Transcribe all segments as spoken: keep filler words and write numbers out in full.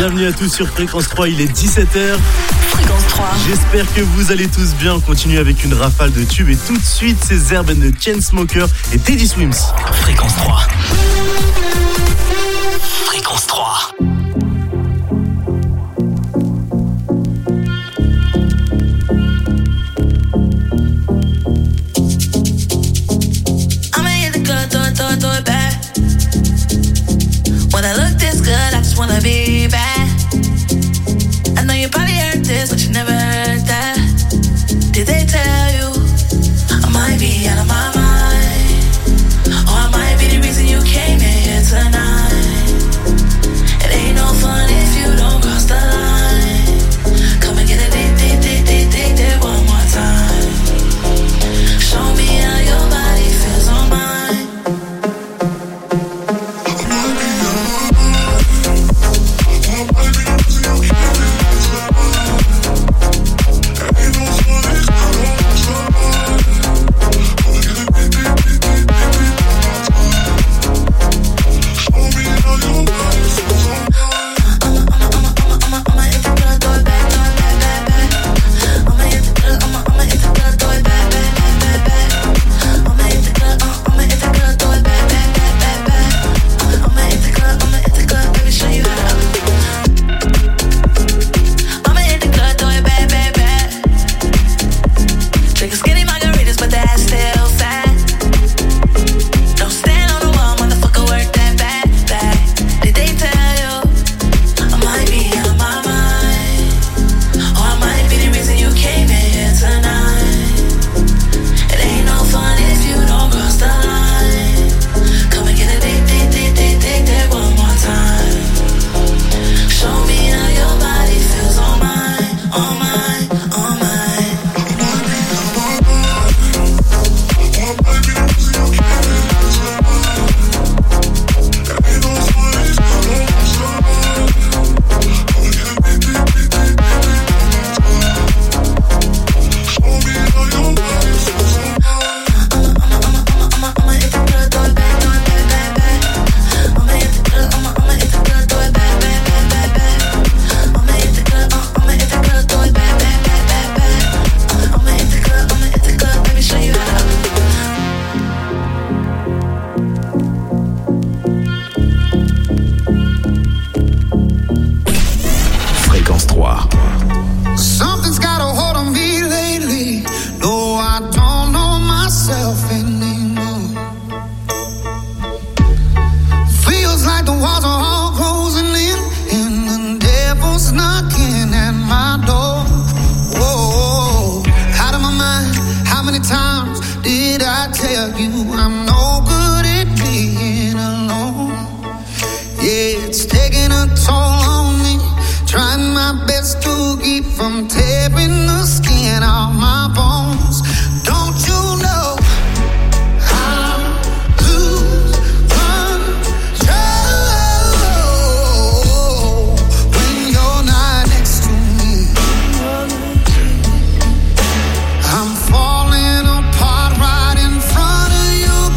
Bienvenue à tous sur Fréquence trois, il est dix-sept heures. Fréquence trois. J'espère que vous allez tous bien. On continue avec une rafale de tubes et tout de suite, c'est Zerb and the Chainsmokers et Teddy Swims. Fréquence trois. Fréquence trois. When I look this good, I just wanna be bad. I know you probably heard this, but you never heard that. Did they tell you I might be out of my mind? Or I might be the reason you came in here tonight. It ain't no fun if you don't cross the line. Come and get a date, date, date, date, date, date one more time. Show me how your body feels on mine. I'm falling apart right in front of you.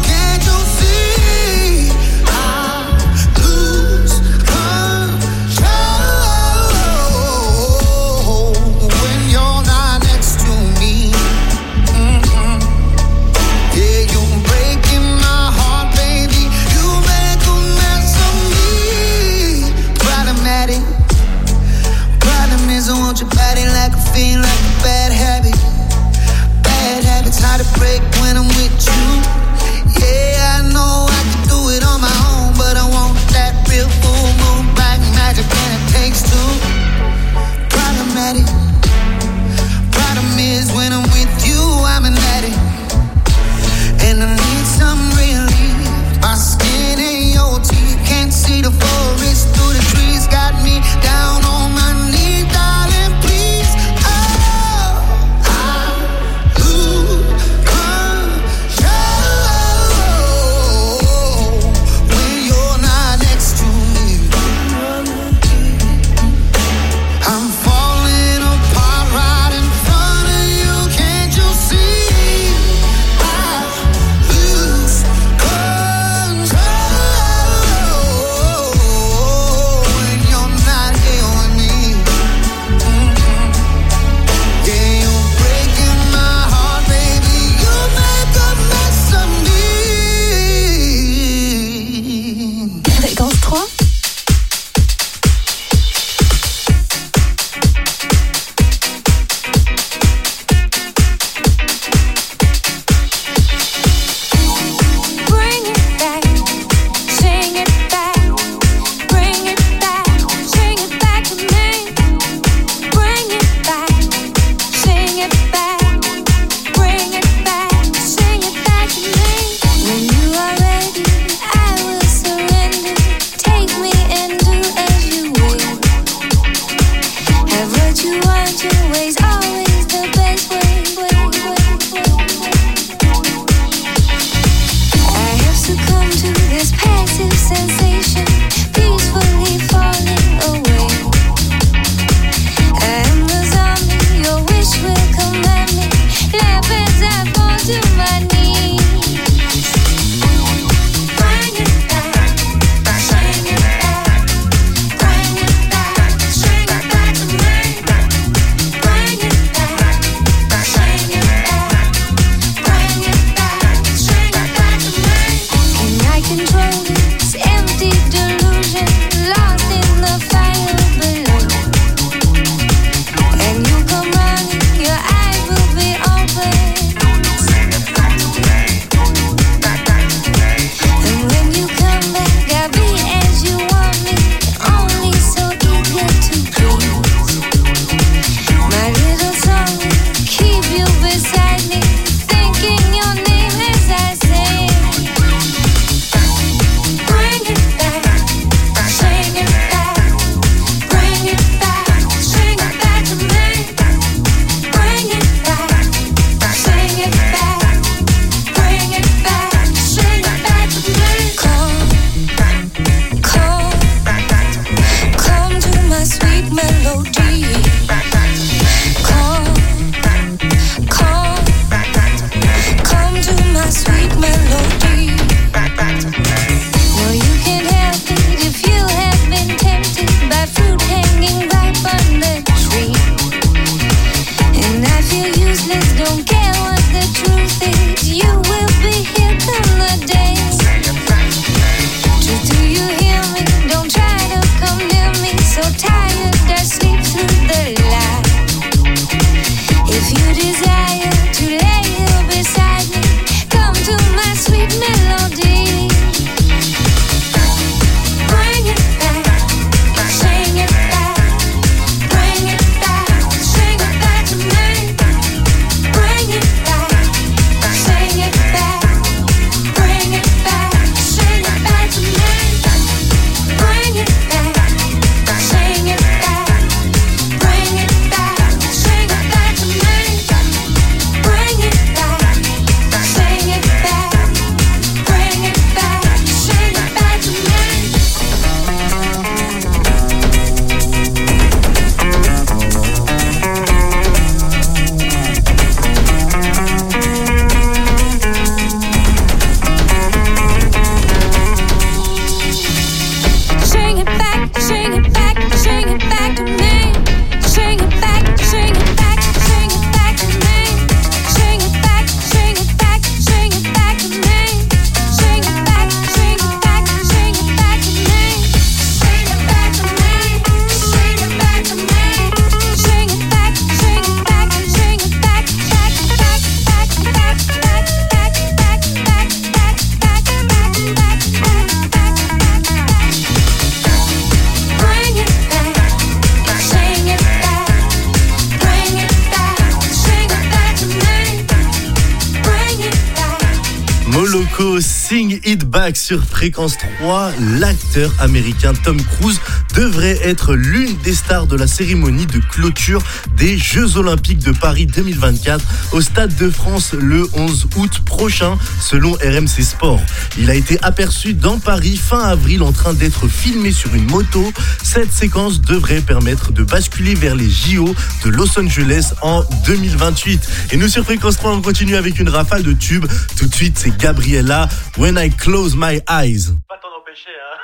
Coco, Sing It Back sur Fréquence trois. L'acteur américain Tom Cruise devrait être l'une des stars de la cérémonie de clôture des Jeux Olympiques de Paris deux mille vingt-quatre au Stade de France le onze août prochain, selon R M C Sport. Il a été aperçu dans Paris fin avril en train d'être filmé sur une moto. Cette séquence devrait permettre de basculer vers les J O de Los Angeles en deux mille vingt-huit. Et nous sur Fréquence trois, on continue avec une rafale de tubes. Tout de suite, c'est Gabriella, When I Close My Eyes. Pas t'en empêcher, hein.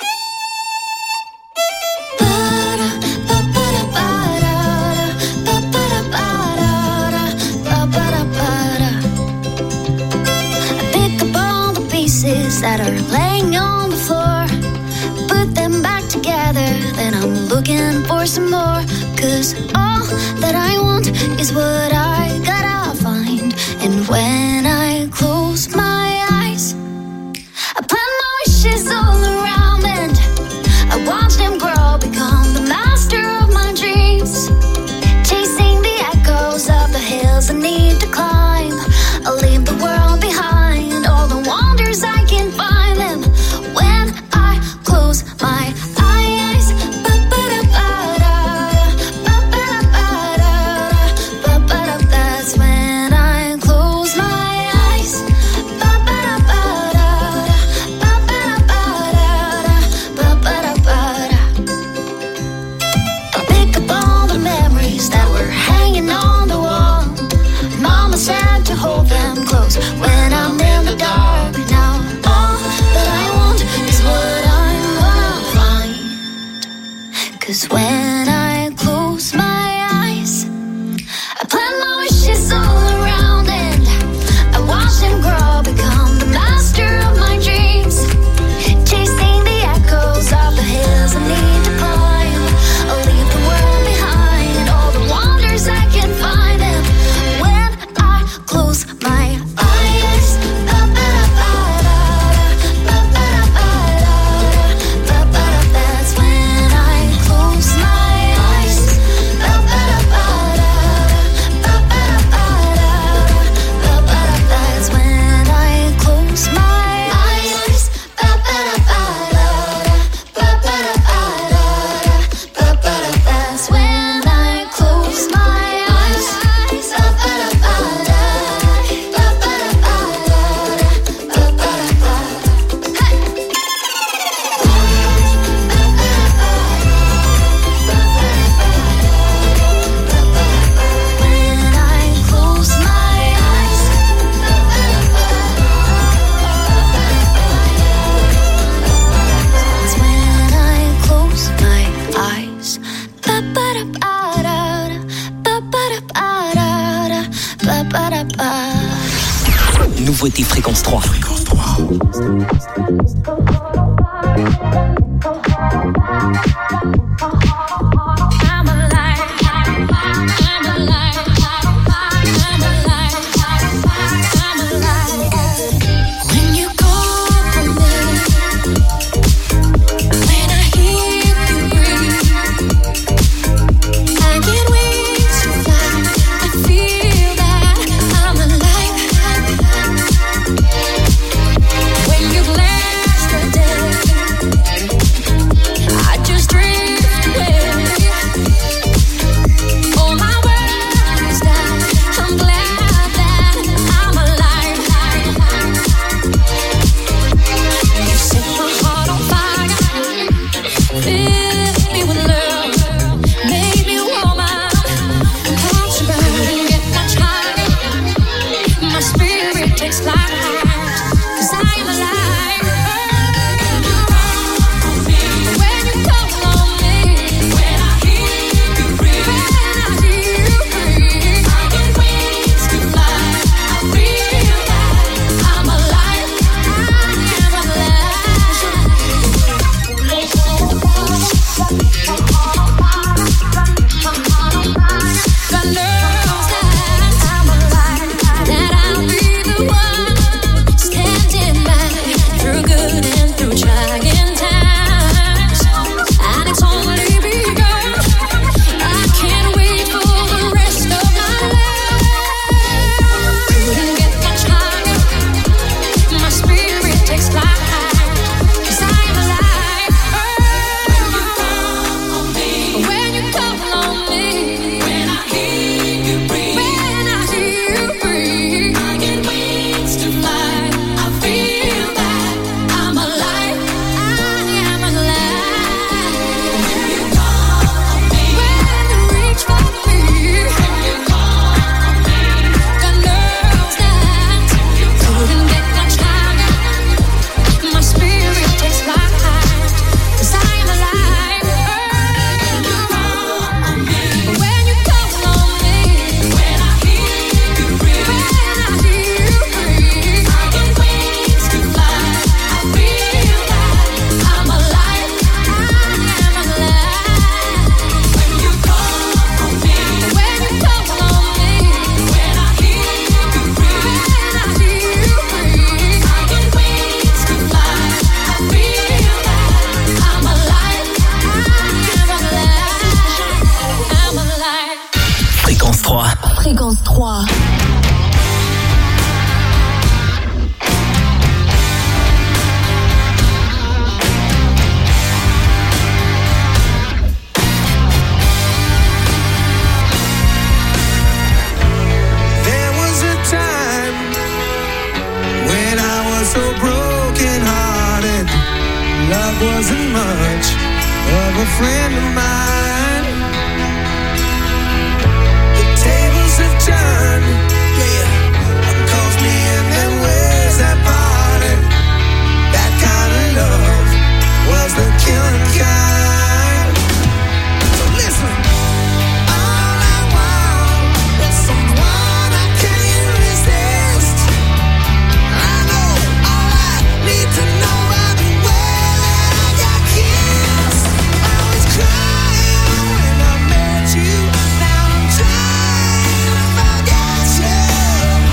That are laying on the floor, put them back together, then I'm looking for some more. Cause all that I want is what I gotta find. And when I close my eyes, I plan my wishes all around, and I watch them grow, become the master of my dreams, chasing the echoes of the hills I need to climb. I'll leave the world behind, all the wonders I can find them when I close my eyes. That's when I close my eyes. I'll pick up all the memories that were hanging on the wall. Mama said to hold them close when I'm in the dark. Now all that I want is what I'm gonna find. Cause when I close my eyes, I plan my wishes all around, and I watch them grow, become the master of my dreams, chasing the echoes of the hills I need to climb. I'll leave the world behind, all the wonders I can find them when I close my eyes. That's when I close my eyes. That's when I close my eyes. That's when I close my eyes. When I close my eyes. That's when I close my eyes. Nouveauté Fréquence trois. Fréquence trois. I'm alive. I'm alive. I'm alive. I'm alive. When you call for me, when I hear you breathe, I get wings to fly. I feel that I'm alive. When you bless the day, You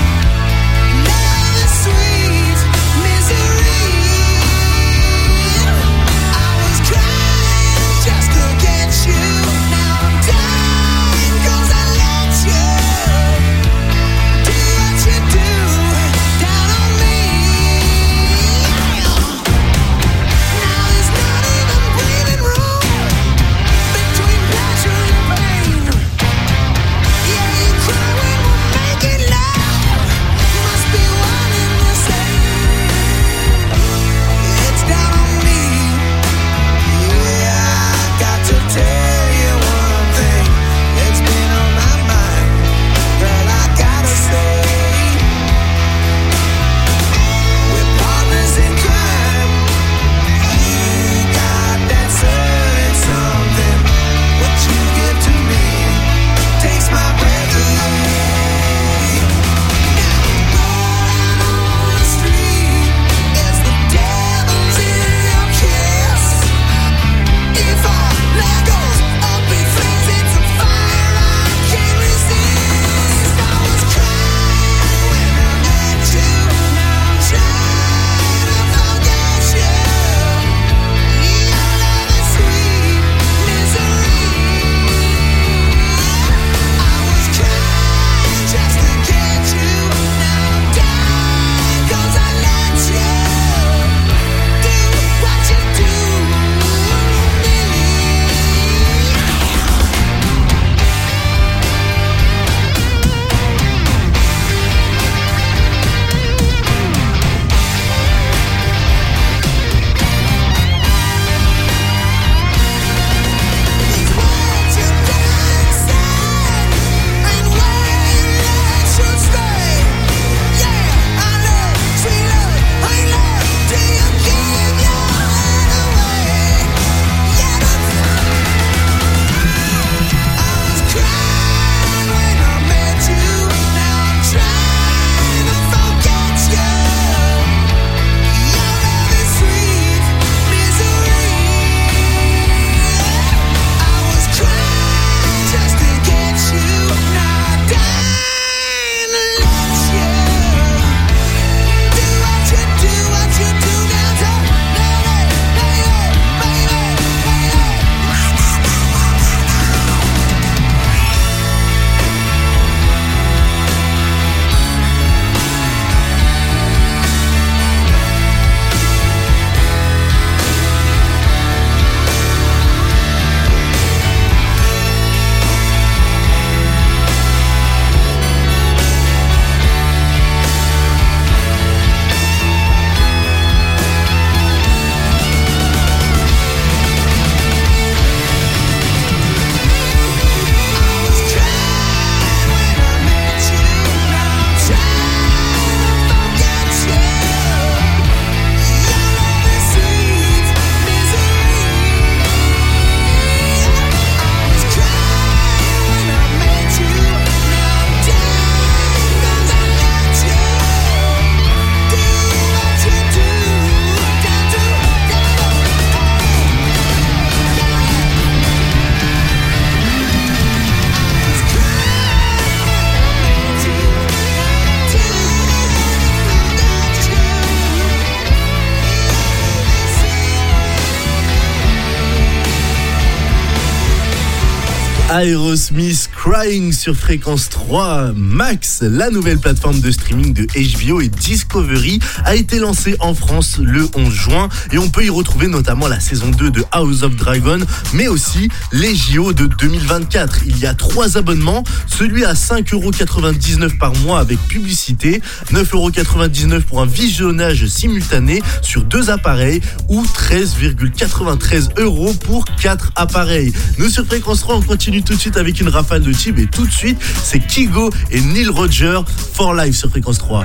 Aerosmith Crying sur Fréquence trois. Max, la nouvelle plateforme de streaming de H B O et Discovery, a été lancée en France le onze juin et on peut y retrouver notamment la saison deux de House of Dragon, mais aussi les J O de deux mille vingt-quatre. Il y a trois abonnements, celui à cinq euros quatre-vingt-dix-neuf par mois avec publicité, neuf euros quatre-vingt-dix-neuf pour un visionnage simultané sur deux appareils ou treize virgule quatre-vingt-treize euros pour quatre appareils. Nous sur Fréquence trois, on continue tout de suite avec une rafale de tubes et tout de suite c'est Kygo et Neil Rogers For Life sur Fréquence trois.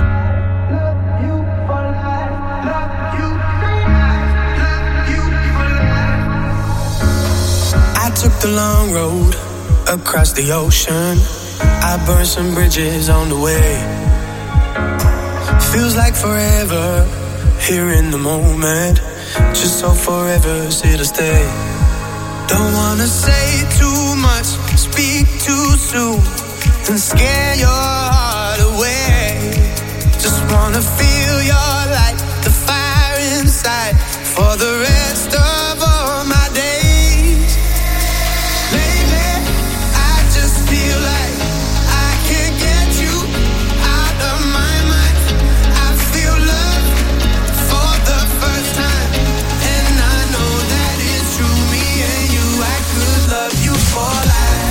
I took the long road across the ocean. I burned some bridges on the way. Feels like forever here in the moment. Just so forever's here to stay. Don't wanna say too much, speak too soon, and scare your heart away. Just wanna feel your light, the fire inside, for the rest of all my days. Lately, I just feel like I can't get you out of my mind. I feel love for the first time, and I know that it's true. Me and you, I could love you for life.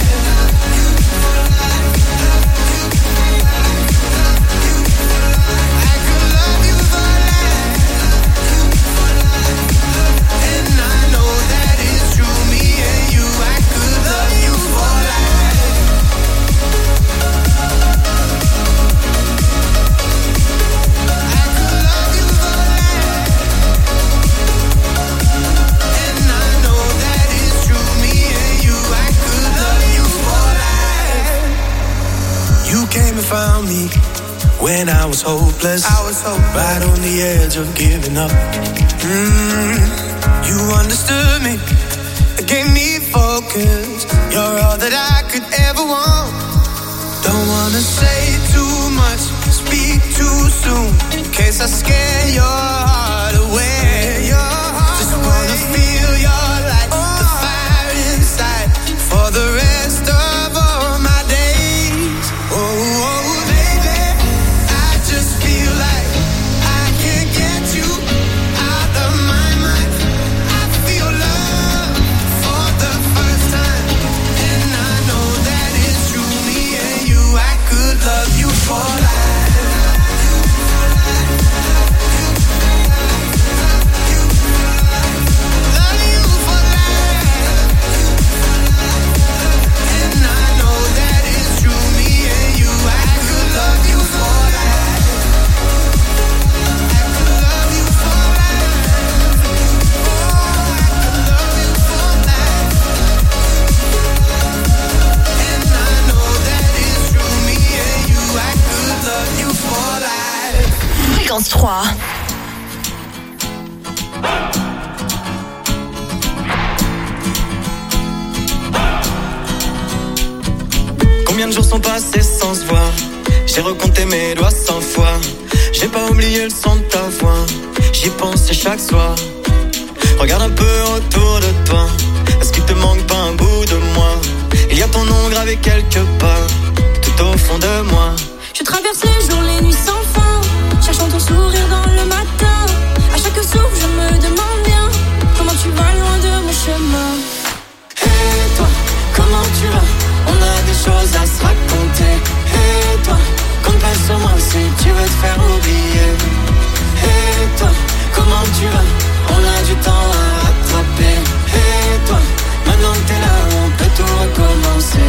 Came and found me when I was hopeless. I was hopeless. Right on the edge of giving up. Mm, you understood me, gave me focus. You're all that I could ever want. Don't wanna say too much, speak too soon, in case I scare your heart away. Your heart Just away. Wanna feel your light, oh. The fire inside, for the rest of all my days. Oh, oh, baby, I just feel like I can't get you out of my mind. I feel love for the first time, and I know that it's true. Me and you, I could love you for life. Fréquence trois. Combien de jours sont passés sans se voir? J'ai recompté mes doigts cent fois. J'ai pas oublié le son de ta voix. J'y pensais chaque soir. Regarde un peu autour de toi. Est-ce qu'il te manque pas un bout de moi? Il y a ton nom gravé quelque part, tout au fond de moi. Je traverse les jours, les nuits sans fin, cherchant ton sourire dans le matin. À chaque souffle, je me demande bien comment tu vas loin de mon chemin. Et toi, comment tu vas? On a des choses à se raconter. Et toi, compte pas sur moi si tu veux te faire oublier. Et toi, comment tu vas? On a du temps à rattraper. Et toi, maintenant que t'es là, on peut tout recommencer.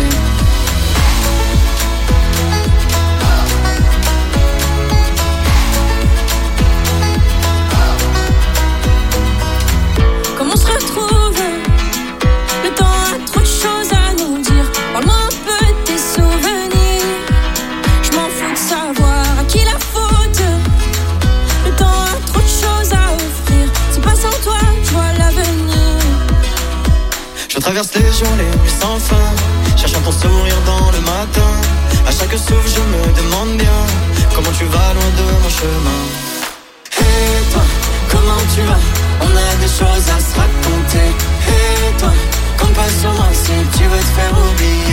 Comment on se retrouve? Le temps a trop de choses à nous dire. Parle-moi un peu de tes souvenirs. Je m'en fous de savoir à qui la faute. Le temps a trop de choses à offrir. C'est pas sans toi, je vois l'avenir. Je traverse les jours, les nuits sans fin, cherchant ton sourire dans le matin. À chaque souffle, je me demande bien comment tu vas loin de mon chemin. Et toi, comment tu vas? On a des choses à se raconter. Et toi, compte pas sur moi si tu veux te faire oublier.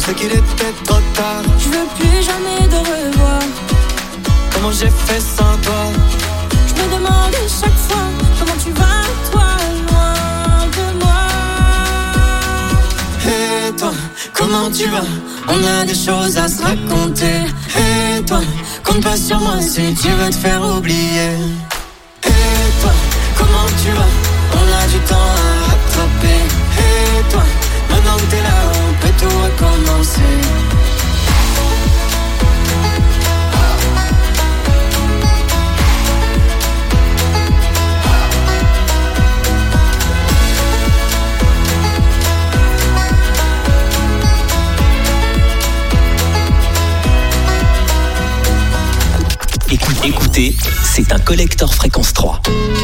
pensais qu'il était trop tard. Je veux plus jamais te revoir. Comment j'ai fait sans toi? Je me demande chaque fois comment tu vas, toi, loin de moi. Et toi, comment tu vas? On a des choses à se raconter. Et toi, compte pas sur moi si tu veux te faire oublier. Et toi, comment tu vas? On a du temps à rattraper. Et toi, maintenant que t'es là, on peut tout recommencer. Écoutez, c'est un collector fréquence trois.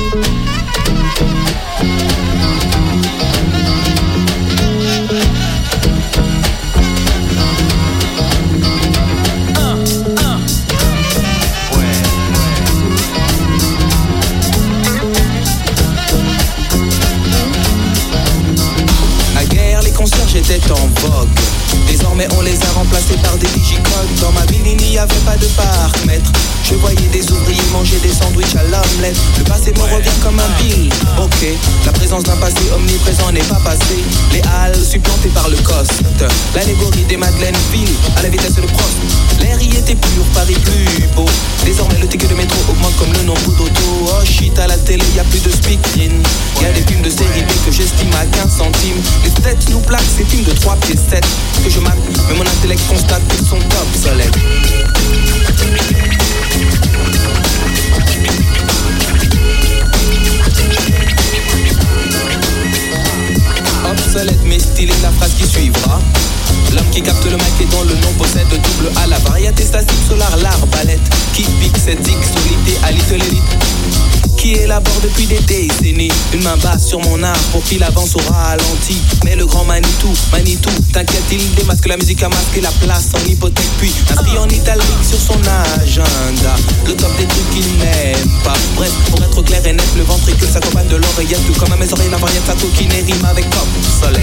J'étais en vogue. Désormais on les a remplacés par des digicodes. Dans ma ville il n'y avait pas de parc-mètre. Je voyais des ouvriers manger des sandwichs à l'omelette. Le passé me revient comme un bill. Ok, la présence d'un passé omniprésent n'est pas passé. Les halles supplantées par le coste. L'allégorie des Madeleines file à la vitesse de Prost. L'air y était pur, Paris plus beau. Désormais le ticket de métro augmente comme le nombre d'autos. Oh shit, à la télé y a plus de speakerine. Y'a des films de série B que j'estime à quinze centimes. Les têtes nous plaquent ces films de trois pieds sept que je mate, mais mon intellect constate qu'ils sont obsolètes. Obsolète mais stylé, la phrase qui suivra. L'homme qui capte le mic et dont le nom possède double A. La variété statique solar, l'arbalète qui pique cette X solité à little élite. Qui élabore depuis des décennies une main basse sur mon art pour qu'il avance au ralenti. Mais le grand Manitou, Manitou, t'inquiète, il démasque la musique à masquer la place en hypothèque. Puis inscrit en italique sur son agenda le top des trucs qu'il n'aime pas. Bref, pour être clair et net, le ventricule s'accompagne de l'oreillette. Tout comme à mes oreilles, la variété sa coquine rime avec obsolète.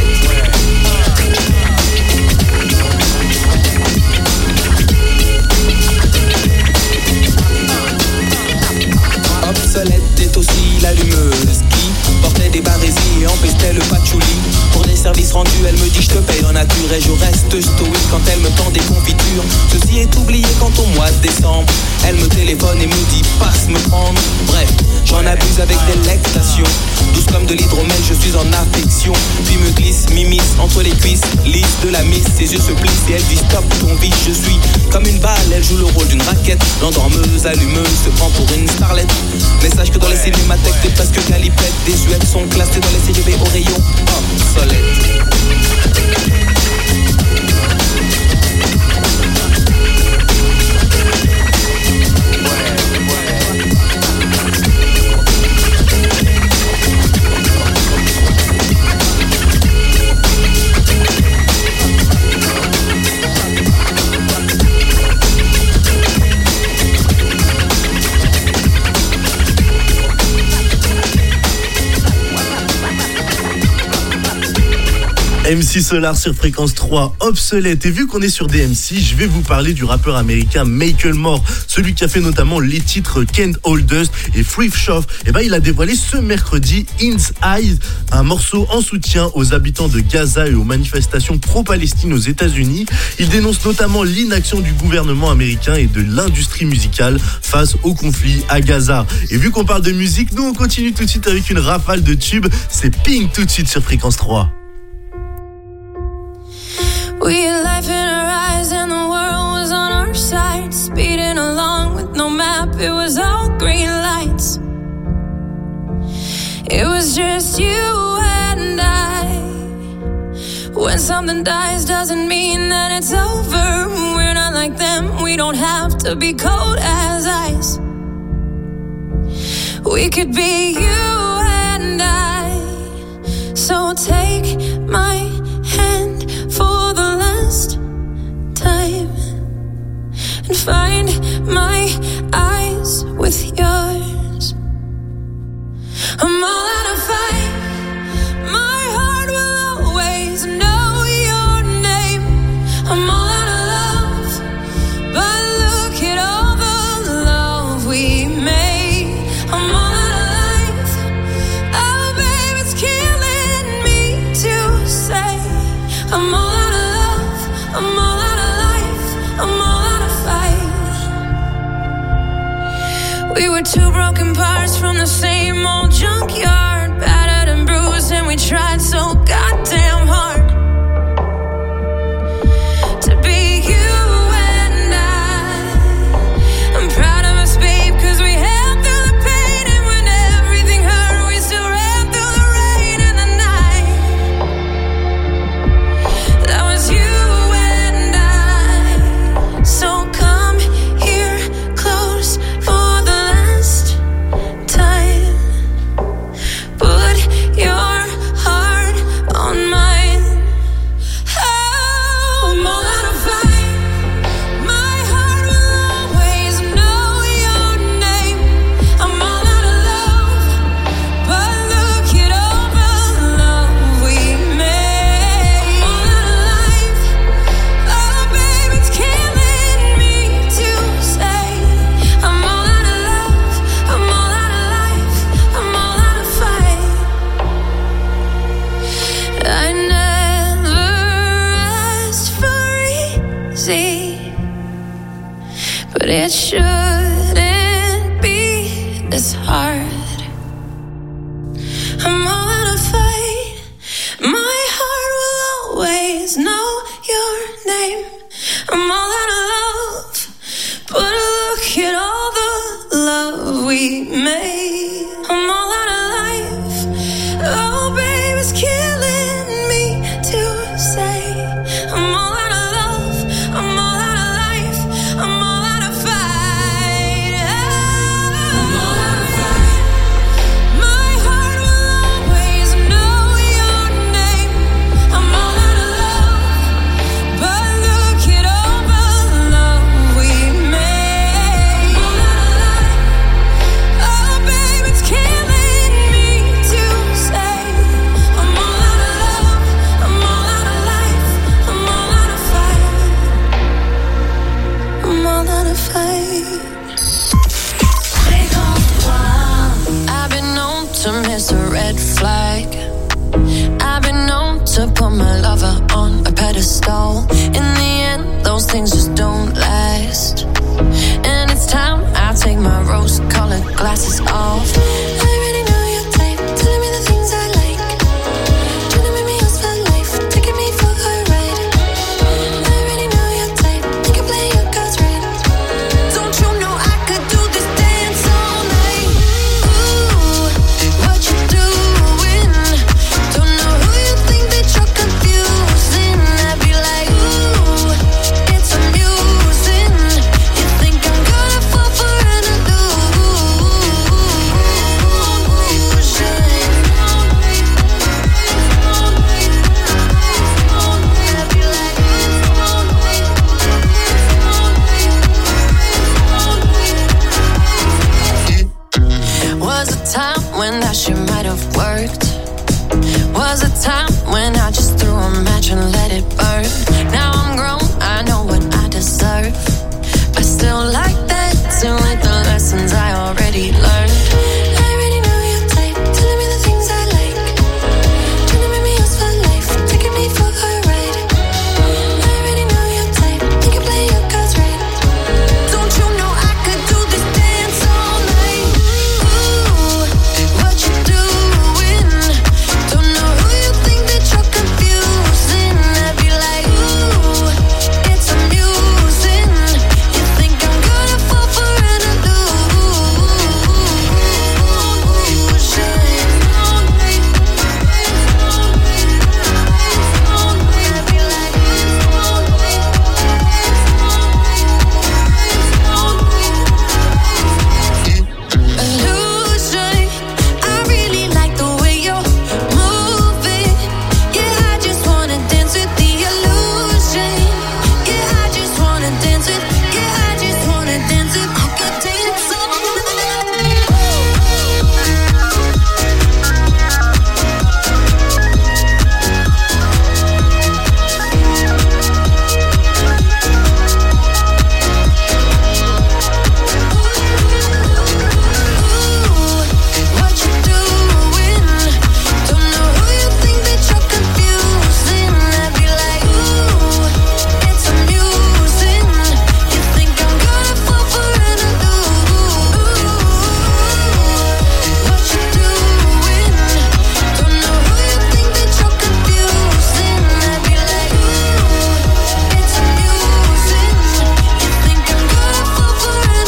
Obsolète est aussi l'allumeuse qui portait des barésies et empestait le patchouli. Pour des services rendus, elle me dit je te paye en nature et je reste stoïque quand elle me tend des confitures. Ceci est oublié quand au mois de décembre elle me téléphone et me dit passe me prendre. Bref, j'en abuse avec délectation. Douce comme de l'hydromel, je suis en affection. Puis me glisse, m'immisce entre les cuisses, lisse de la miss, ses yeux se plissent et elle dit stop ton vice. Je suis comme une balle, elle joue le rôle d'une raquette. L'endormeuse, allumeuse, se prend pour une starlette. Mais sache que dans les cinémathèques, t'es presque calipette. Des U L sont classés dans les séries B au rayon obsolète. M C Solar sur Fréquence trois, obsolète. Et vu qu'on est sur D M C, je vais vous parler du rappeur américain Macklemore, celui qui a fait notamment les titres Can't Hold Us et Thrift Shop. Et ben, il a dévoilé ce mercredi Inside, un morceau en soutien aux habitants de Gaza et aux manifestations pro-Palestine aux États-Unis. Il dénonce notamment l'inaction du gouvernement américain et de l'industrie musicale face au conflit à Gaza. Et vu qu'on parle de musique, nous on continue tout de suite avec une rafale de tubes. C'est Pink tout de suite sur Fréquence trois. We had life in our eyes and the world was on our side. Speeding along with no map, it was all green lights. It was just you and I. When something dies doesn't mean that it's over. We're not like them, we don't have to be cold as ice. We could be you and I. So take my hand for the last time and find my eyes with yours. I'm all out of fight. My heart will always know your name. easy, but it shouldn't be this hard. I'm all out of fight. My heart will always know your name. I'm all out of love, but look at all the love we made. I'm all out of life. Oh, babe, it's killing me to say. I'm all out of love. I'm all out of life. I'm all out of fight. I'm all out of fight. My heart will always know your name. I'm all out of love, but look at all the love we made. I'm all out of life. Oh, babe, it's killing me to say. I'm all out of love. I'm all out of life. I'm all out of fight. I'm all out of fight. I've been known to miss a red flag. I've been known to put my lover on a pedestal. In the end, those things just don't last. And it's time I take my rose-colored glasses off. I already know your type, telling me the things I like. Trying to make me yours for life, taking me for a ride. I already know your type, you can play your cards right. Don't you know I could do this dance all night? Ooh, what you doing? Don't know who you think that you're confusing. I'd be like, ooh, it's amusing. You think I'm gonna fall for an illusion? Was a time when that shit might have worked. Was a time when I just threw a match and let it burn. Now I'm grown, I know what I deserve. I still like that, still like the lessons I already learned. I already know your type, telling me the things I like. Trying to make me yours for life, taking me for a ride. I already know your type, you can play your cards right. Don't you know I could do this dance all night? Ooh, what you doing? Don't know who you think that you're confusing. I'd be like, ooh, it's amusing. You think I'm gonna fall for an illusion. I really like the way you're moving. Yeah, I just wanna dance with the illusion. Yeah, I just wanna dance with. Yeah, I just wanna dance with. I could dance all what you doing? Don't know who you think that you're confusing. I'd be like, ooh, it's amusing. You think I'm gonna fall for an illusion? What you doing? Don't know who you think that you're confusing. I'd be like, ooh, it's amusing. You think I'm gonna fall for an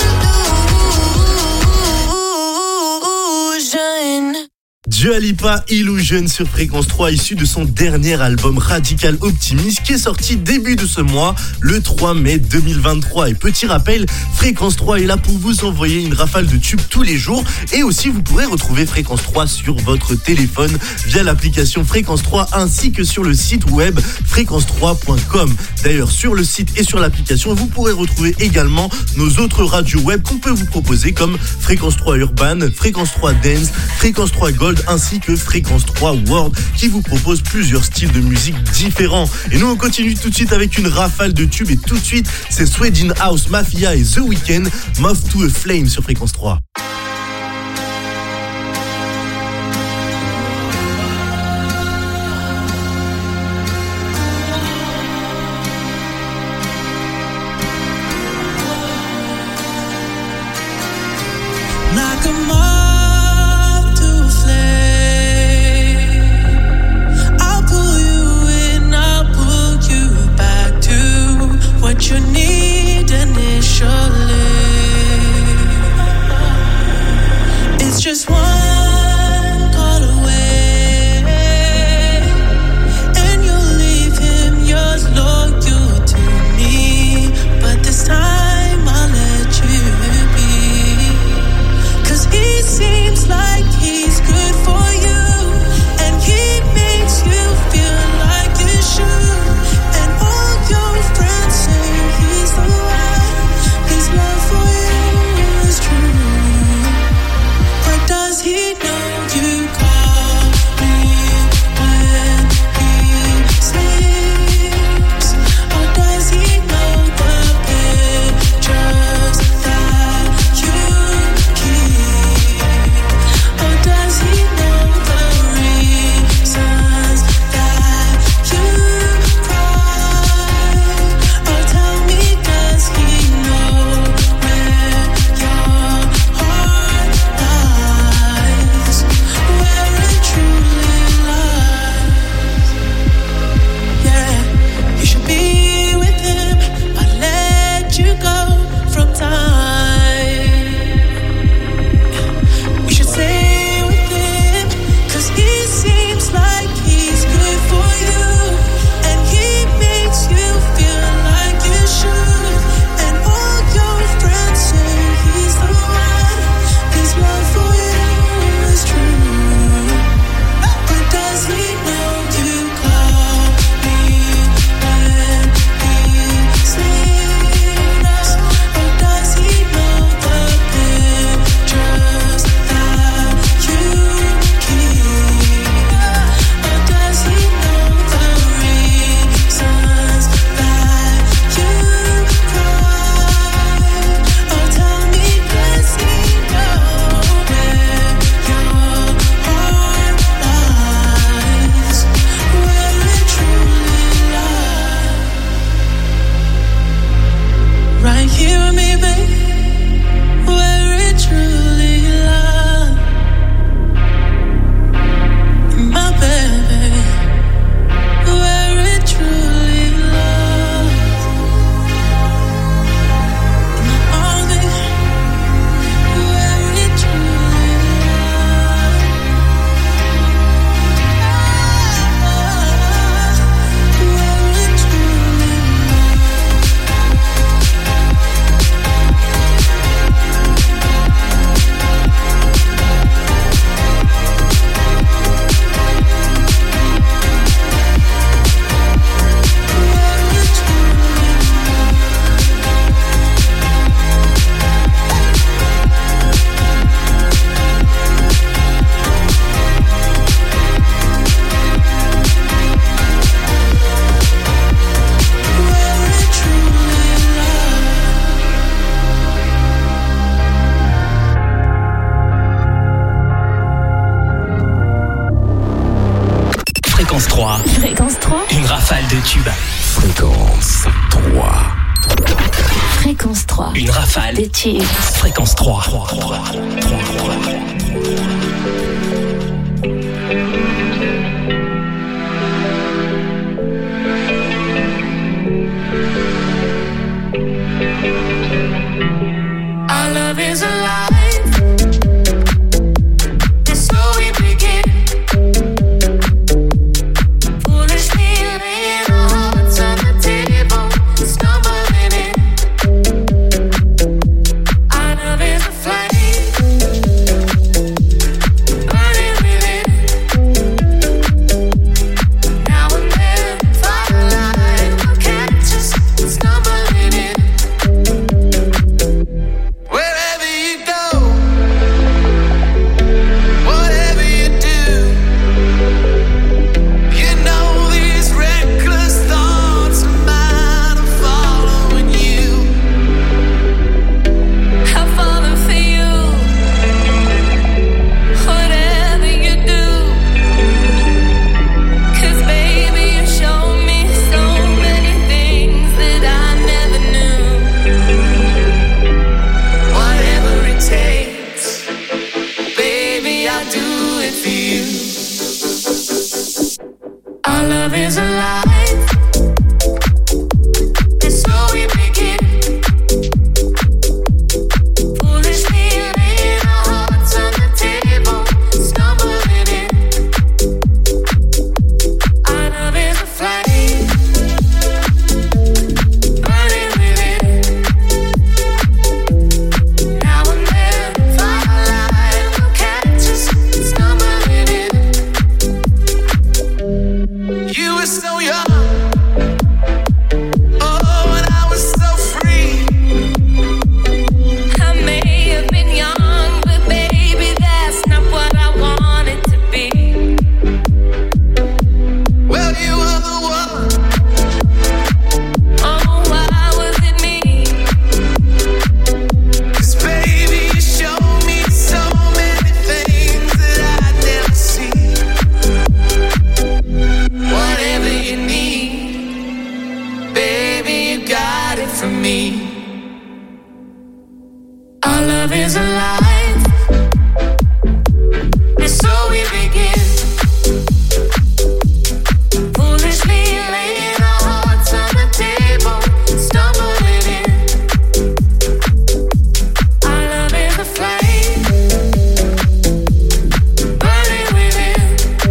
illusion? Dua Lipa, Illusion sur Fréquence trois, issu de son dernier album Radical Optimist qui est sorti début de ce mois, le trois mai deux mille vingt-trois. Et petit rappel, Fréquence trois est là pour vous envoyer une rafale de tubes tous les jours. Et aussi, vous pourrez retrouver Fréquence trois sur votre téléphone via l'application Fréquence trois ainsi que sur le site web fréquence trois point com. D'ailleurs, sur le site et sur l'application, vous pourrez retrouver également nos autres radios web qu'on peut vous proposer comme Fréquence trois Urban, Fréquence trois Dance, Fréquence trois Gold ainsi que Fréquence trois World qui vous propose plusieurs styles de musique différents. Et nous on continue tout de suite avec une rafale de tubes et tout de suite c'est Sweden House Mafia et The Weeknd, Moth to a Flame sur Fréquence trois. Fréquence trois. Fréquence trois. Une rafale de tubes. Fréquence trois. Fréquence trois. Une rafale de tubes. Fréquence trois. trois, trois, trois, trois. Our love is alive. from me. Our love is alive, and so we begin. Foolishly laying our hearts on the table, stumbling in. Our love is a flame, burning within.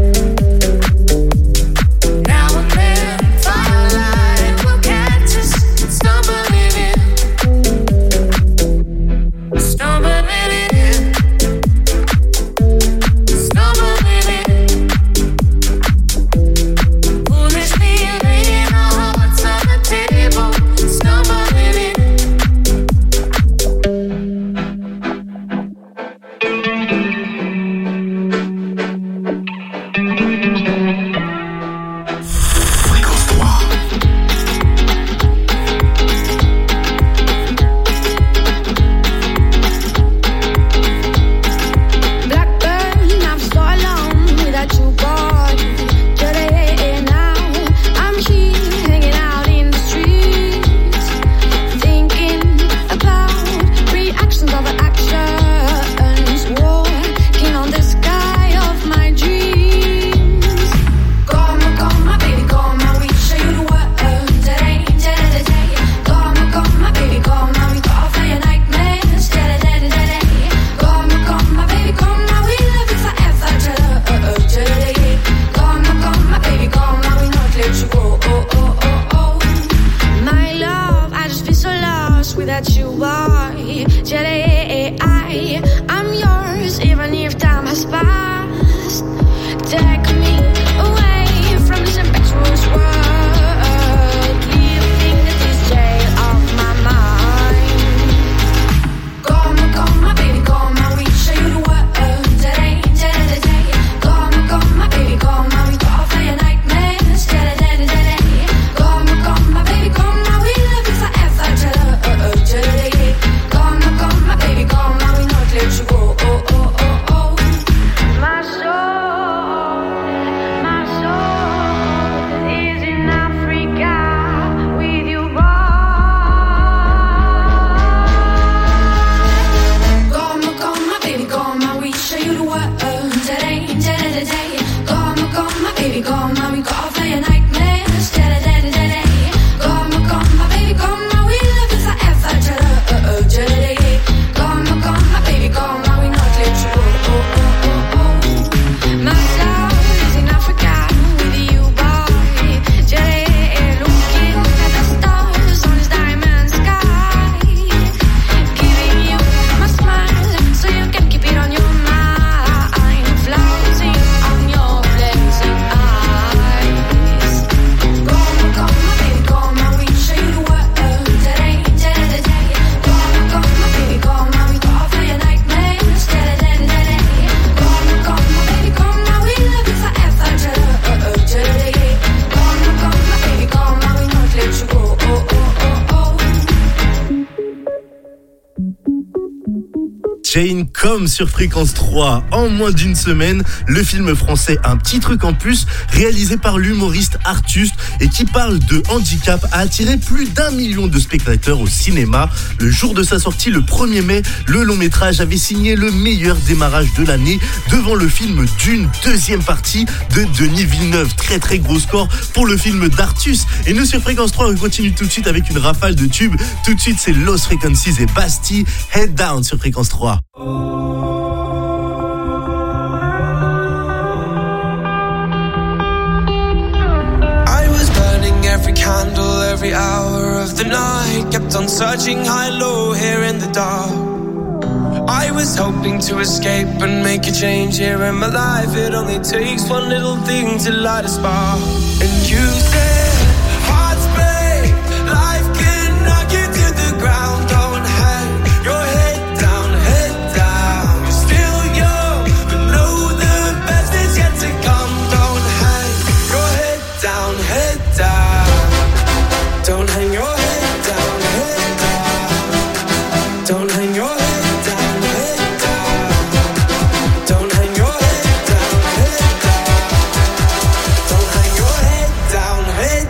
Now and then, firelight will catch us, stumbling in. Stumbling in, stumbling in. Foolishly laying our hearts on the table, stumbling in. Blackburn, I'm so alone without you, boy. Today now, I'm here hanging out in the streets, thinking about reactions of actions, walking on the sky of my dreams. Come, come, my baby, come, and we show you the world. Today, today, today. Come, come, my baby, come, and we go for your nightmares. Today, today, today. Come, come, my baby, come, and we love you forever. Today, come, come, my baby, come, and we not let you go. Oh, oh, oh, oh. My love, I just feel so lost without you, boy. Today, I, I'm yours, even if time has passed. Take me away from this impetuous world, leaving this jail of my mind. Come, come, my baby, come, and we show you the world. Today, today, today. Come, come, my baby, come, and we go for your nightmares. Today, today, today. Come, come, my baby, come, and we love you forever. Today, come, come, my baby, come, and we not let you go. Oh, oh, oh, oh. My soul, my soul is in Africa with you, boy. Come, come, my baby, come, and we show you the world. Today, today, today. Come, come, my baby, come, and we go for your nightmares. Today, today, today. Come, come, my baby, come, and we love you forever. Today, come, come, my baby, come, and we not let you go. Oh, oh, oh, oh. My soul is in Africa with you, boy. Today, looking at the stars on this diamond sky, giving you my smile so you can keep it on your mind, floating on your blazing eyes. Come, come, my baby, come, and we show you the world. Today, today, today. Come, come, my baby, come, and we go for your nightmares. Today, today, today. Come, come, my baby, come, and we love you forever. Today, come, come, my baby, come, and we not let you go. Oh, oh, oh, oh. Jane Come sur Fréquence trois. En moins d'une semaine, le film français Un petit truc en plus, réalisé par l'humoriste Artus et qui parle de handicap, a attiré plus d'un million de spectateurs au cinéma. Le jour de sa sortie, le premier mai, le long métrage avait signé le meilleur démarrage de l'année devant le film Dune, deuxième partie de Denis Villeneuve. Très très gros score pour le film d'Artus. Et nous sur Fréquence trois, on continue tout de suite avec une rafale de tubes. Tout de suite, c'est Lost Frequencies et Bastille, Head Down sur Fréquence trois. I was burning every candle, every hour of the night. Kept on searching high, low, here in the dark. I was hoping to escape and make a change here in my life. It only takes one little thing to light a spark. And you said, hearts break, life can knock you to the ground. Don't hang your head down, head down. You're still young, but know the best is yet to come. Don't hang your head down, head down. Don't hang your head down, head down. Don't hang your head. Head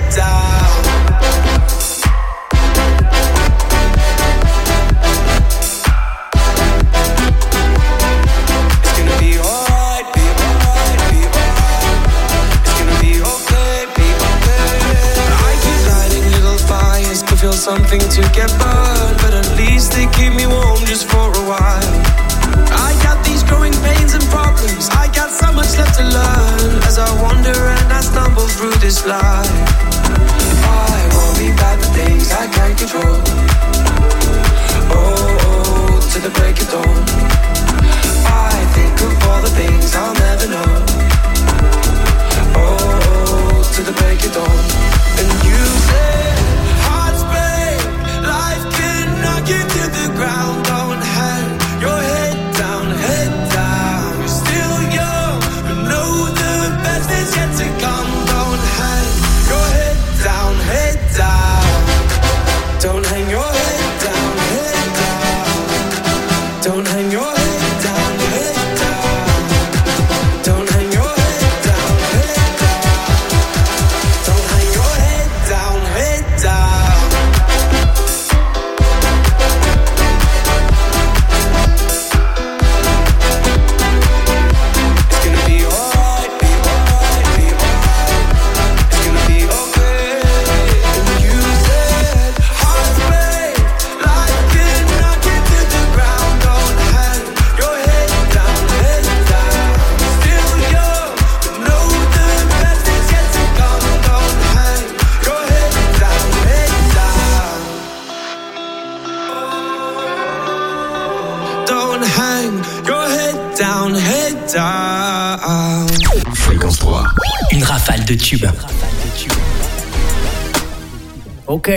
something to get burned, but at least they keep me warm just for a while. I got these growing pains and problems, I got so much left to learn as I wander and I stumble through this life. I worry about the things I can't control. Oh, oh, to the break of dawn. I think of all the things I'll never know. Oh, oh, to the break of dawn. And you say, hearts break, life can knock you to the ground. Don't hang your head down, head down. You're still young, but know the best is yet to come. Don't hang your head down, head down. Don't hang your head down, head down. Don't hang your head down, head down. Don't hang your head down, head down. Don't hang your head down, head down. It's gonna be alright, be alright, be alright. It's gonna be okay. And you said, hearts break, life can knock you to the ground. Don't hang your head down, head down. Still young, but know the best is yet to come. Don't hang your head down, head down. Don't hang your head down, head down. Fréquence trois. Une rafale de tubes. Ok.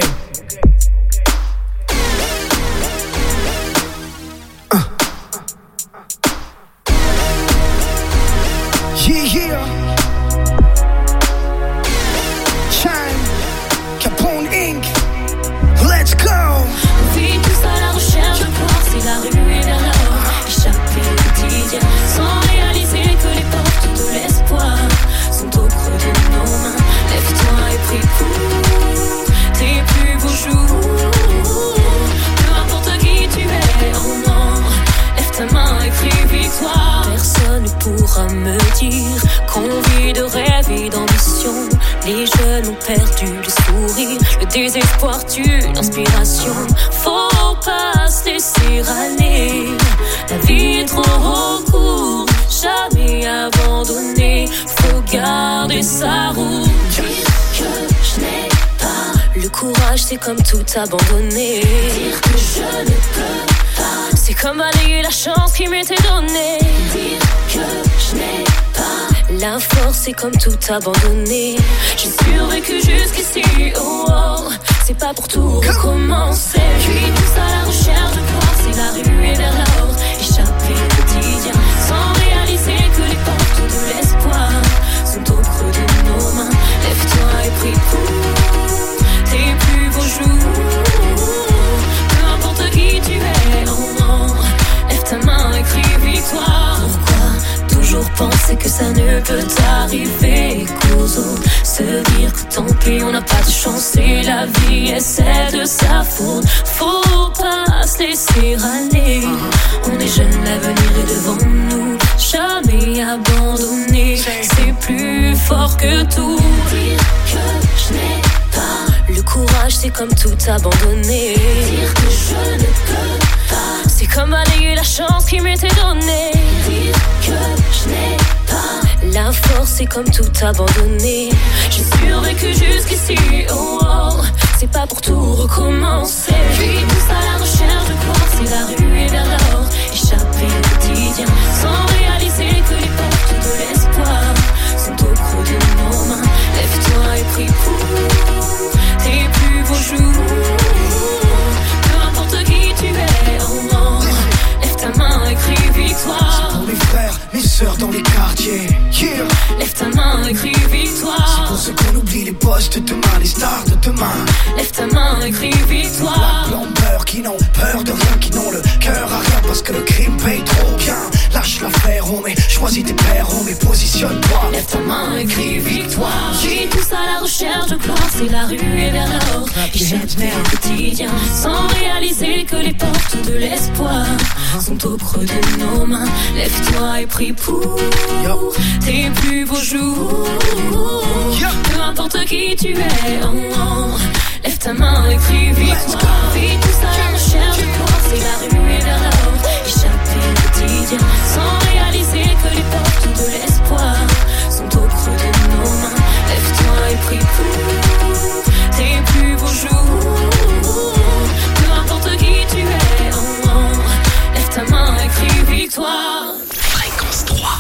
Yeah, yeah. Shine. Capone Incorporated. Let's go. On vit tous à la recherche de voir si la rue est vers l'or. Échapper au quotidien sans réaliser que les portes de l'espoir sont au creux de nos mains. Lève-toi et prie pour tes plus beaux jours. Peu importe qui tu es, oh non. Lève ta main et crie victoire. Personne ne pourra me dire qu'on vit de rêve et d'ambition. Les jeunes ont perdu le sourire, le désespoir tue l'inspiration. Faut pas se laisser aller, la vie est trop courte, jamais abandonner. Faut garder sa route. Dire que je n'ai pas le courage, c'est comme tout abandonner. Dire que je ne peux pas, c'est comme balayer la chance qui m'était donnée. Dire que je n'ai pas la force, c'est comme tout abandonner. J'ai survécu jusqu'ici, oh, oh. C'est pas pour tout recommencer. Puis tous à la recherche de voir si la rue est vers l'or. Échapper au quotidien sans réaliser que les portes de l'espoir sont au creux de nos mains. Lève-toi et prie pour tes plus beaux jours. Peu importe qui tu es, oh non. Lève ta main et crie victoire. Pourquoi toujours penser que ça ne peut t'arriver? Cause se dire que tant pis on n'a pas de chance et la vie est celle de sa faute. Faut pas se laisser aller. On est jeune, l'avenir est devant nous. Jamais abandonner, c'est plus fort que tout. Dire que je n'ai pas le courage, c'est comme tout abandonner. Dire que je ne peux pas, c'est comme balayer la chance qui m'était donnée. Dire que je n'ai pas la force, c'est comme tout abandonner. J'ai survécu jusqu'ici, oh, oh. C'est pas pour tout recommencer. Puis tous à la recherche de voir si la rue est vers l'or. Échapper au quotidien sans réaliser que les portes de l'espoir sont au creux de nos mains. Lève-toi et prie pour tes plus beaux jours. Peu importe qui tu es, oh non. Lève ta main et crie victoire. C'est pour mes frères, mes sœurs dans les quartiers. Yeah. Lève ta main et crie victoire. C'est pour ceux qu'on oublie, les boss de demain, les stars de demain. Lève ta main et crie victoire. Black Blamber qui n'ont peur de rien, qui n'ont le cœur à rien parce que le crime paye trop bien. Lâche l'affaire, on met, je choisis tes perrons, mais positionne-toi. Lève ta main, écris victoire. J'ai tous à la recherche de gloire, c'est la rue et vers l'or. Ils jettent au quotidien, sans réaliser que les portes de l'espoir sont au creux de nos mains. Lève-toi et prie pour tes plus beaux jours. Peu importe qui tu es, oh, oh. Lève ta main et crie victoire. Vis tous à la recherche de gloire, c'est la rue et vers l'or. Échapper au quotidien, sans réaliser que les portes de l'espoir sont au creux de nos mains. Lève-toi et prie pour tes plus beaux jours. Peu importe qui tu es, oh, oh. Lève ta main et crie victoire. Fréquence trois.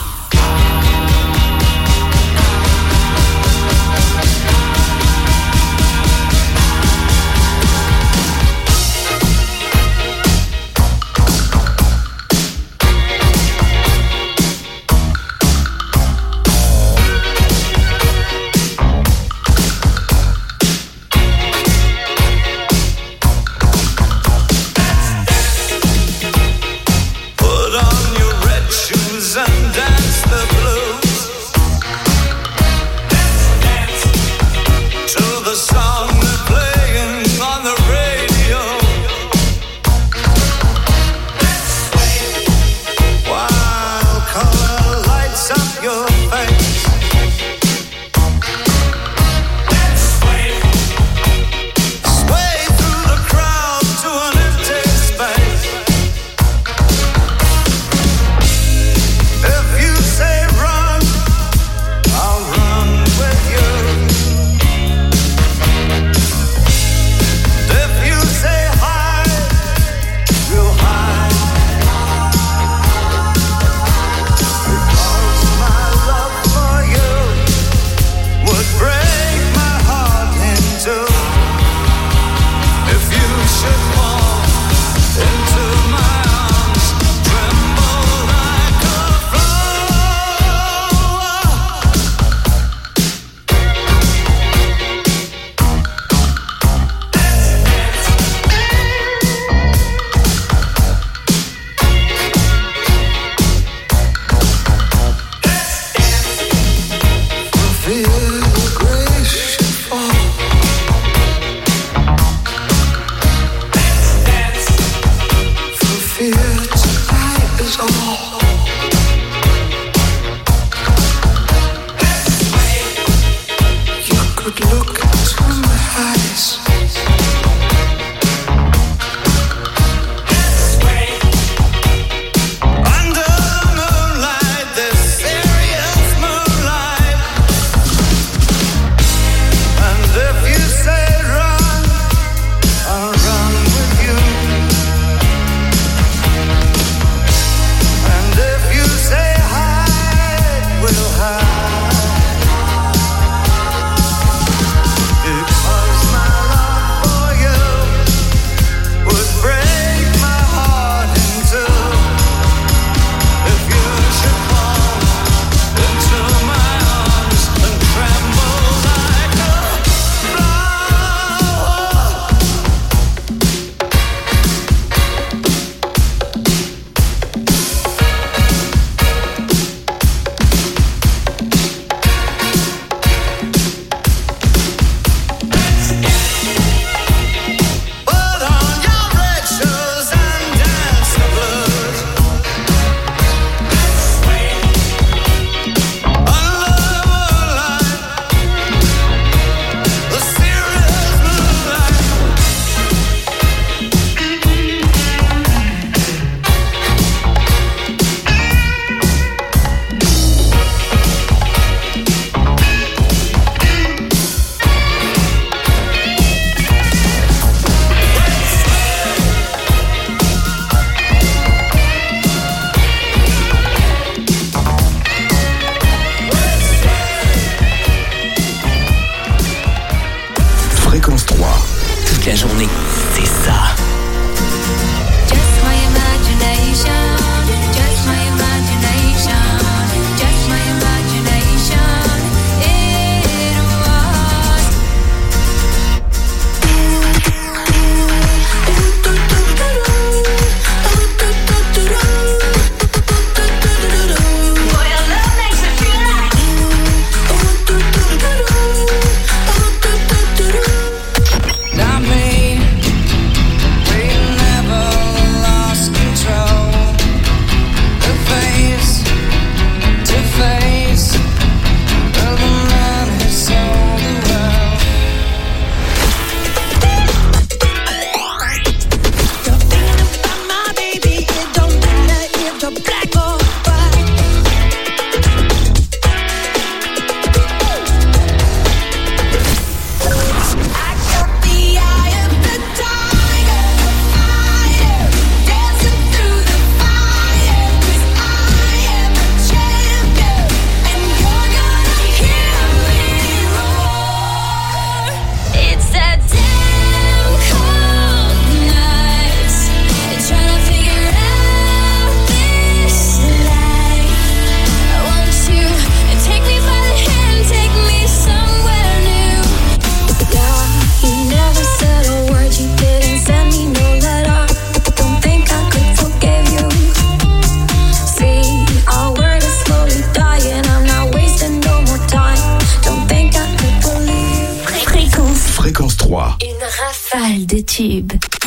de tubes.